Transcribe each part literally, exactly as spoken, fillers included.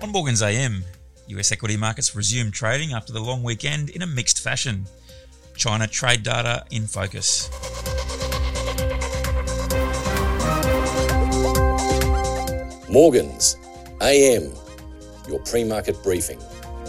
On Morgan's A M, U S equity markets resumed trading after the long weekend in a mixed fashion. China trade data in focus. Morgan's A M, your pre-market briefing.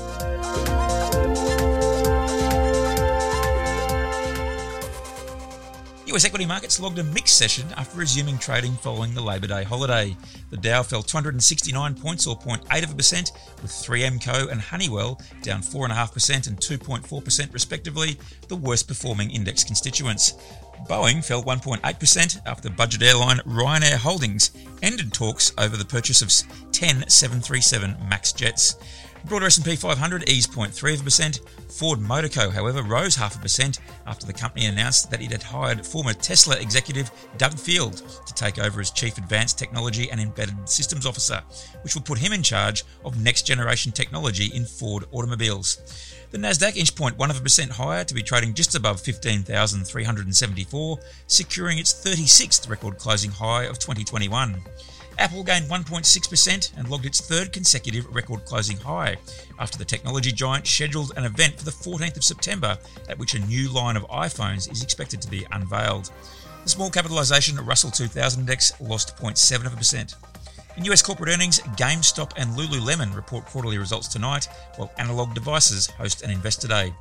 U S equity markets logged a mixed session after resuming trading following the Labor Day holiday. The Dow fell two hundred sixty-nine points or zero point eight of a percent, with three M Co and Honeywell down four point five percent and two point four percent respectively, the worst performing index constituents. Boeing fell one point eight percent after budget airline Ryanair Holdings ended talks over the purchase of ten seven thirty-seven MAX jets. Broader S and P five hundred eased zero point three of a percent. Ford Motor Co, however, rose half a percent after the company announced that it had hired former Tesla executive Doug Field to take over as Chief Advanced Technology and Embedded Systems Officer, which will put him in charge of next-generation technology in Ford automobiles. The Nasdaq inched zero point one of a percent higher to be trading just above fifteen thousand three hundred seventy-four, securing its thirty-sixth record closing high of twenty twenty-one. Apple gained one point six percent and logged its third consecutive record closing high after the technology giant scheduled an event for the fourteenth of September at which a new line of iPhones is expected to be unveiled. The small capitalisation Russell two thousand index lost zero point seven of a percent. In U S corporate earnings, GameStop and Lululemon report quarterly results tonight, while Analog Devices host an Investor Day.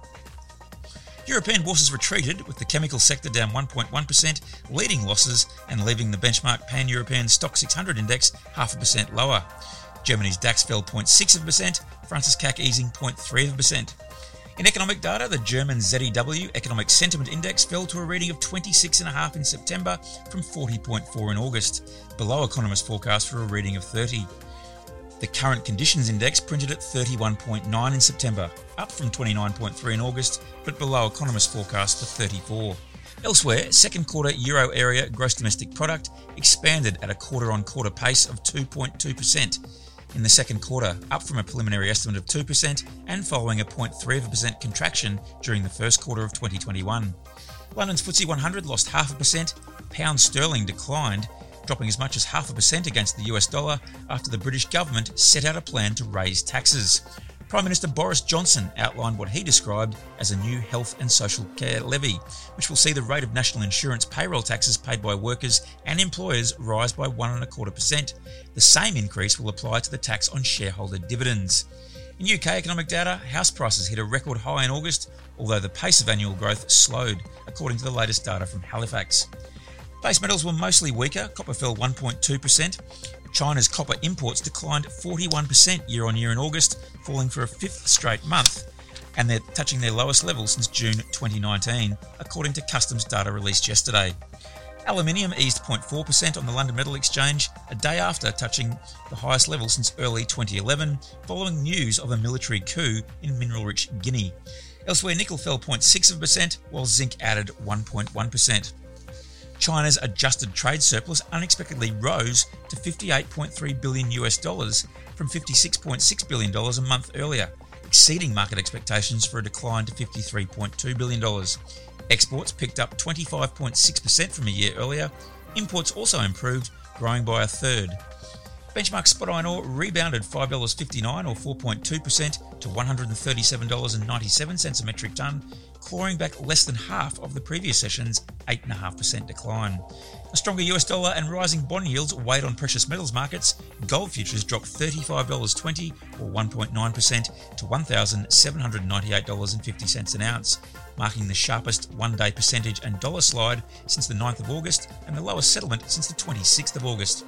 European bourses retreated, with the chemical sector down one point one percent, leading losses and leaving the benchmark Pan-European Stock six hundred index half a percent lower. Germany's DAX fell zero point six of a percent, France's C A C easing zero point three of a percent. In economic data, the German Z E W Economic Sentiment Index fell to a reading of twenty-six point five in September from forty point four in August, below economists' forecast for a reading of thirty. The Current Conditions Index printed at thirty-one point nine in September, up from twenty-nine point three in August, but below economists' forecast for thirty-four. Elsewhere, second quarter Euro area gross domestic product expanded at a quarter-on-quarter pace of two point two percent in the second quarter, up from a preliminary estimate of two percent and following a zero point three percent contraction during the first quarter of twenty twenty-one. London's F T S E one hundred lost half a percent, pound sterling declined, dropping as much as half a percent against the U S dollar after the British government set out a plan to raise taxes. Prime Minister Boris Johnson outlined what he described as a new health and social care levy, which will see the rate of national insurance payroll taxes paid by workers and employers rise by one and a quarter percent. The same increase will apply to the tax on shareholder dividends. In U K economic data, house prices hit a record high in August, although the pace of annual growth slowed, according to the latest data from Halifax. Base metals were mostly weaker. Copper fell one point two percent. China's copper imports declined forty-one percent year on year in August, falling for a fifth straight month, and they're touching their lowest level since June twenty nineteen, according to customs data released yesterday. Aluminium eased zero point four percent on the London Metal Exchange, a day after touching the highest level since early twenty eleven, following news of a military coup in mineral-rich Guinea. Elsewhere, nickel fell zero point six percent, while zinc added one point one percent. China's adjusted trade surplus unexpectedly rose to fifty-eight point three billion US dollars from fifty-six point six billion dollars a month earlier, exceeding market expectations for a decline to fifty-three point two billion dollars. Exports picked up twenty-five point six percent from a year earlier. Imports also improved, growing by a third. Benchmark spot iron ore rebounded five dollars fifty-nine or four point two percent to one hundred thirty-seven dollars ninety-seven a metric tonne, clawing back less than half of the previous session's eight point five percent decline. A stronger U S dollar and rising bond yields weighed on precious metals markets. Gold futures dropped thirty-five dollars twenty or one point nine percent to one thousand seven hundred ninety-eight dollars fifty an ounce, marking the sharpest one-day percentage and dollar slide since the ninth of August and the lowest settlement since the twenty-sixth of August.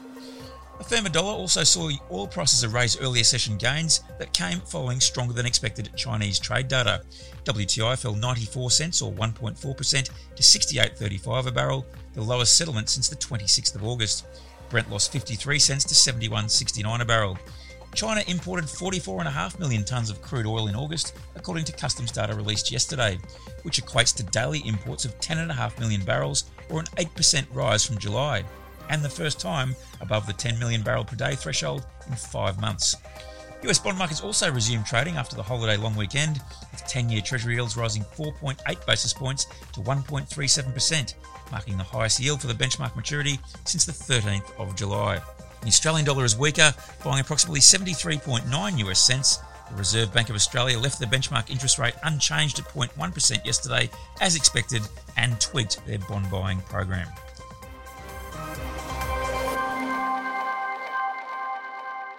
A firmer dollar also saw oil prices erase earlier session gains that came following stronger than expected Chinese trade data. W T I fell ninety-four cents or one point four percent to sixty-eight thirty-five a barrel, the lowest settlement since the twenty-sixth of August. Brent lost fifty-three cents to seventy-one sixty-nine a barrel. China imported forty-four point five million tonnes of crude oil in August, according to customs data released yesterday, which equates to daily imports of ten point five million barrels or an eight percent rise from July, and the first time above the ten million barrel per day threshold in five months. U S bond markets also resumed trading after the holiday long weekend, with ten-year Treasury yields rising four point eight basis points to one point three seven percent, marking the highest yield for the benchmark maturity since the thirteenth of July. The Australian dollar is weaker, buying approximately seventy-three point nine US cents. The Reserve Bank of Australia left the benchmark interest rate unchanged at zero point one percent yesterday, as expected, and tweaked their bond buying program.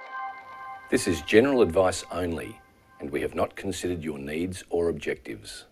This is general advice only, and we have not considered your needs or objectives.